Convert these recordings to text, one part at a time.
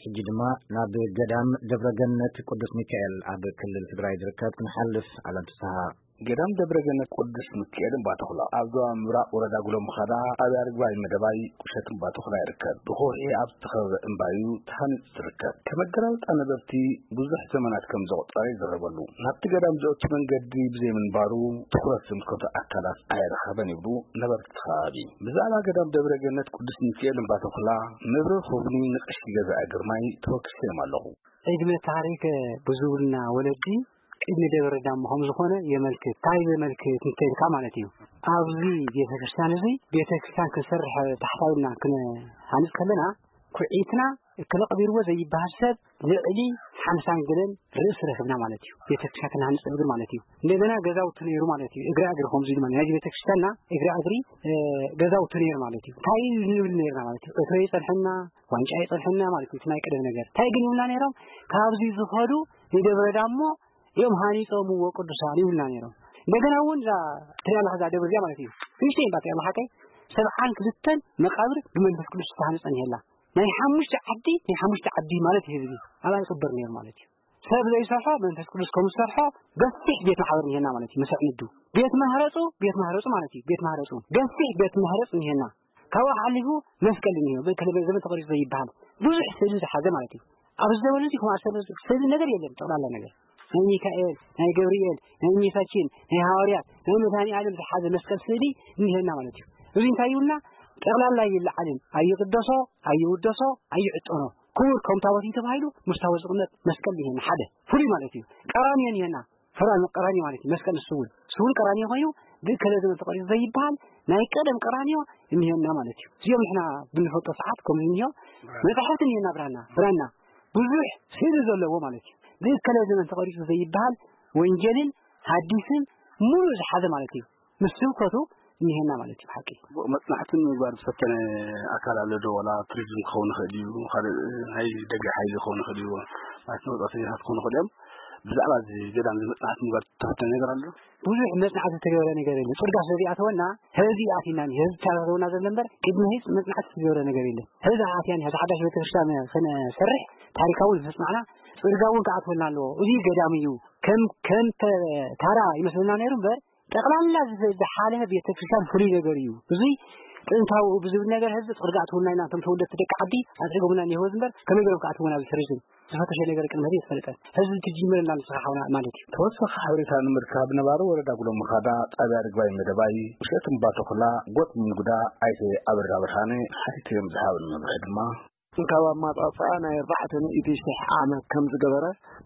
ሕጂ ድማ ናብ ገዳም ደብረገነት ቅዱስ ሚካኤል ኣብ ክልል ትግራይ ዝርከብ ክንሓልፍ ኣላንተሳሃ ገዳም ደብረገነት ቅዱስ ሚካኤል ባተኹላ ኣብ ዞባ ምብራቅ ወረዳ ጉሎም ምኻዳ ኣብ ያርግባይ መደባይ ቁሸት ባተኹላ ይርከብ ብኾርዒ ኣብ ዝተኸበበ እምባዩ ተሃኒፁ ዝርከብ ከመገራውጣ ነበርቲ ብዙሕ ዘመናት ከም ዘቑፀረ ይዘረበሉ ናብቲ ገዳም ዘእቱ መንገዲ ብዘይ ምንባሩ ትኹረት ዝምልከቶ ኣካላት ኣይረኸበን ይብሉ ነበርቲ ከባቢ ብዛዕባ ገዳም ደብረገነት ቅዱስ ሚካኤል ባተኹላ መብረር ኹብኒ ንቀሺ ገዛኢ ግርማይ ተወኪሎም ኣለኹ ዕድመ ታሪክ ብዙልና ወለዲ ቅድሚ ደብረ ዳሞ ከም ዝኾነ የመልክት ታይ የመልክት እንተልካ ማለት እዩ ኣብዚ ቤተክርስቲያን እዚ ቤተክርስቲያን ክሰርሕ ተሓታውልና ክንሃንጽ ከለና ኩዒትና ከለቀቢርዎ ዘይባሃል ሰብ ልዕሊ 50 ግለን ርእስ ረኽብና ማለት እዩ ቤተክርስቲያን ክንሃንጽ ብግር ማለት እዩ እንደገና ገዛውት ነይሩ ማለት እዩ እግራ እግር ከም ዝብል ማለት ነው ቤተክርስቲያንና እግራ እግሪ ገዛውት ነይሩ ማለት እዩ ታይ ንብል ነይርና ማለት እዩ እትይ ጸልሕና ዋንጫ ይጸልሕና ማለት እዩ ናይ ቀደም ነገር ታይ ግን ይብልና ነይሮም ካብዚ ዝኸዱ ይደብረ ዳሞ يوم هاني صوموا وقدسان يقولنا نيرو እንደገና ወንዛ ትያላ ሀዛ ደብር ያ ማለት እዩ እንዴ ባታ ያማሐከ ሰብዓን ክልተን መቃብር በመንፈስ ቅዱስ ተሃንጸን ይላ ናይ ሐሙሽተ ዓዲ ማለት ይሄ አላን ጽበር ነበር ማለት እዩ ሰብ ዘይሰርሖ መንፈስ ቅዱስ ከምሰርሖ ገፊሕ ቤት ማህበር ይሄና ማለት እዩ መስዕንዱ ቤት ማህረጹ ማለት እዩ ቤት ማህረጹ ገፊሕ ቤት ማህረጽ ይሄና ካው ሐሊቡ መስቀል ነው በከለበ ዘመን ተቆሪጽ ዘይባል ብዙ ስዕል ዝሓዘ ማለት እዩ ኣብዚ ዘመን እዚ ከማሰለ ስዕል ነገር የለም ጠቅላላ ነገር ናይ ሚካኤል ናይ ገብርኤል ናይ ሚሳችን ናይ ሐዋርያት ናይ መድኃኒ ዓለም ዝሓዘ መስቀል ስዕሊ እንሄና ማለት እዩ እዚ እንታይ ይውልና ጠቅላላ ይልዓልን አይቅደሶ አይውደሶ አይዕጦኖ ኩር ከምታወቲ ተባይሉ ሙስታወ ዝቅነት መስቀል ይሄና ሓደ ፍሪ ማለት እዩ ቀራኒየን ይሄና ፍራን ቀራኒ ማለት እዩ መስቀል ስውል ቀራኒ ኮይኑ ብከለ ዘመን ተቆሪጽ ዘይባል ናይ ቀደም ቀራኒዮ እንሄና ማለት እዩ እዚኦም ንሕና ብንፈጦ ሰዓት ከምዝኒዮ መጽሐፍትን ይሄና ብራና ብዙሕ ስዕል ዘለዎ ማለት እዩ ብከለ ዘመን ተቆሪጽ ዘይባል ወንጀልን ሐዲስን ሙሉ ዝሓዘ ማለት እዩ ምስብከቱ ይሄና ማለት እዩ ሐቂ መጽናዕትን ምግባር ፈተነ አካል አለ ዶ ወላ ቱሪዝም ከሆነ ኸዲዩ ሃይ ደጋ ሃይ ከሆነ ኸዲዩ ማለት ነው ጣፈያት ከሆነ ኸዲም ብዛዕባ ገዳም መጽናዕት ምግባር ተፈተነ ነገር አለ ብዙ መጽናዕት ተገበረ ነገር የለ ጽርጋ ሰሪአተውና ህዚ አቲናን ህዚ ታራውና ዘንበር ቅድመ ህዝ መጽናዕት ተገበረ ነገር የለ ህዚ አቲያን ህዚ ሐዳሽ ቤተክርስቲያን ሰነሰርሕ ታሪካዊ ዝስማዕና ጽርጋውን ከአትወልና አለ እዚ ገዳም እዩ ከም ታራ ይመስልና ነይሩ በር ጠቅላላ ዝሓለፈ ቤተክርስቲያን ፍሪ ነገር እዩ እዚ ጥንታው ብዙ ነገር ህዝብ ጽርጋቱና እናንተም ተወለደ ተደቃዲ አድርገውና ነው ዝንበር ከመገረም ከአትወና ቢሰሪዝም ተፈተሽ ነገር ቅድመ ይፈልጣል ህዝብ ትጅምርና ለሰሓውና ማለት እዩ ተወሰኸ ሐብሪታን ምርካብ ነባሩ ወረዳ ጉሎም ምኻዳ ጣቢያ ርግባይ መደባይ ውሸትም ባተኹላ ጎጥ ምንጉዳ አይተ አብራ በርሃኔ ሐቲም ዝሃብ ነብርድማ እንካባ ማጣጣ ናይ 400 ዓመት ከም ዝገበረ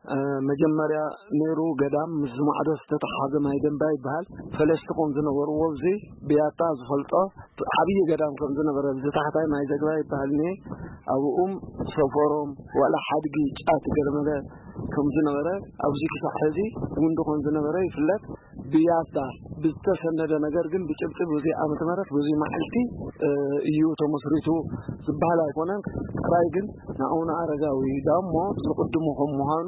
መጀመሪያ ነይሩ ገዳም ዝማዕደስ ተተሓዘ ማይ ደንባይ ይባል ፈለስትኩም ዝነበሩ ወብዚ ቢያታ ዝፈልጦ ዓብይ ገዳም ከም ዝነበረ ዝታሕታይ ማይ ዘግባ ይባል ነ ኣብኡም ሰፈሮም ወላ ሓድጊ ጫት ገለመለ ከም ዝነበረ ኣብዚ ክሳሕዚ ወንዶ ከም ዝነበረ ይፍለጥ ቢያታ ብተሰነደ ነገር ግን ብጭብጭብ ብዙ ዓመት መረት ብዙ ማዕልቲ እዩ ተመስሪቱ ዝባል አይኮነን ራይ ግን ናኡና አረጋዊ ዳሞ ዝቅድሙهم መሃኑ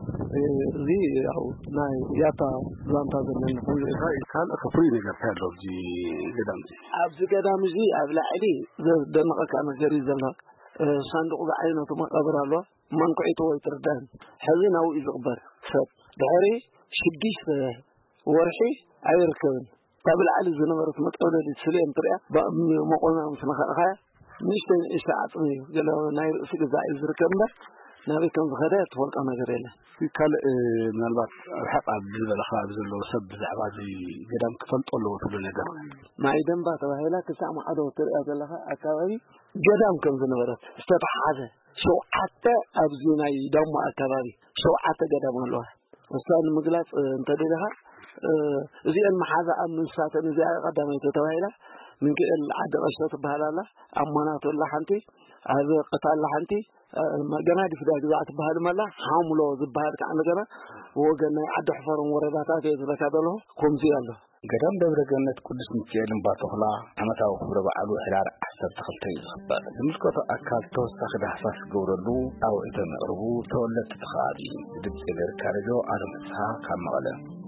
እዚ ያው ናይ ያታ ዛንታ ዘመን ካል ከፍሪ ነገር ታለው እዚ ገዳም ኣብዚ ገዳም እዚ ኣብ ላዕሊ ደመቀካ ነገር ይዘላ ሳንዱቅ ባይነቱ መቀብር አሎ መንቁዒቱ ወይ ትርዳን ሕዚ ናው ይዝቅበር ሰብ ድሕሪ 6 ወርሒ ኣይርከብን ታብላዕሊ ዝነበረት መቀብር ስለየም ጥሪያ መቆና መስመኸኻ ንሽተን ኢሳዓጥኒ ገለ ናይ ርእሲ ገዛኢ ዝርከብና ናበይ ከም ዝኸደ ተፈልጦ ነገር የለ ካል ምናልባት ሓቃ ብዝበለ ከባቢ ዘሎ ሰብ ብዛዕባ እዚ ገዳም ክፈልጦ ትብሉ ነገር ማይ ደንባ ተባሂላ ክሳዕ ማዕዶ ትሪኣ ዘለኻ ኣካባቢ ገዳም ከም ዝነበረት ዝተተሓዘ ሸውዓተ ኣብዚ ናይ ዳሞ ኣካባቢ ሸውዓተ ገዳም ኣለዋ እሳን ምግላጽ እንተደለኻ እዚአን መሓዛ ኣምንሳተን እዚኣ ቀዳማይቱ ተባሂላ من كل عاد قصة بهذا أمانات الله حنتي هذا قتال الله حنتي ما جنادي في ذلك ذات بهذا ملا حامله ذبهار كأنه جنا وجنا عاد حفر ورداتات يذكر هذا له خمسي الله قدام دبرجنة قدس مكيال باطخلا أنا تاو خبر بعلو حرار أحسن تخلتي زبالة المشكلة أكاد توسخ حساس جوردو أو إذا مقربو تولد تخاري دبس إذا كارجو على مسها كم على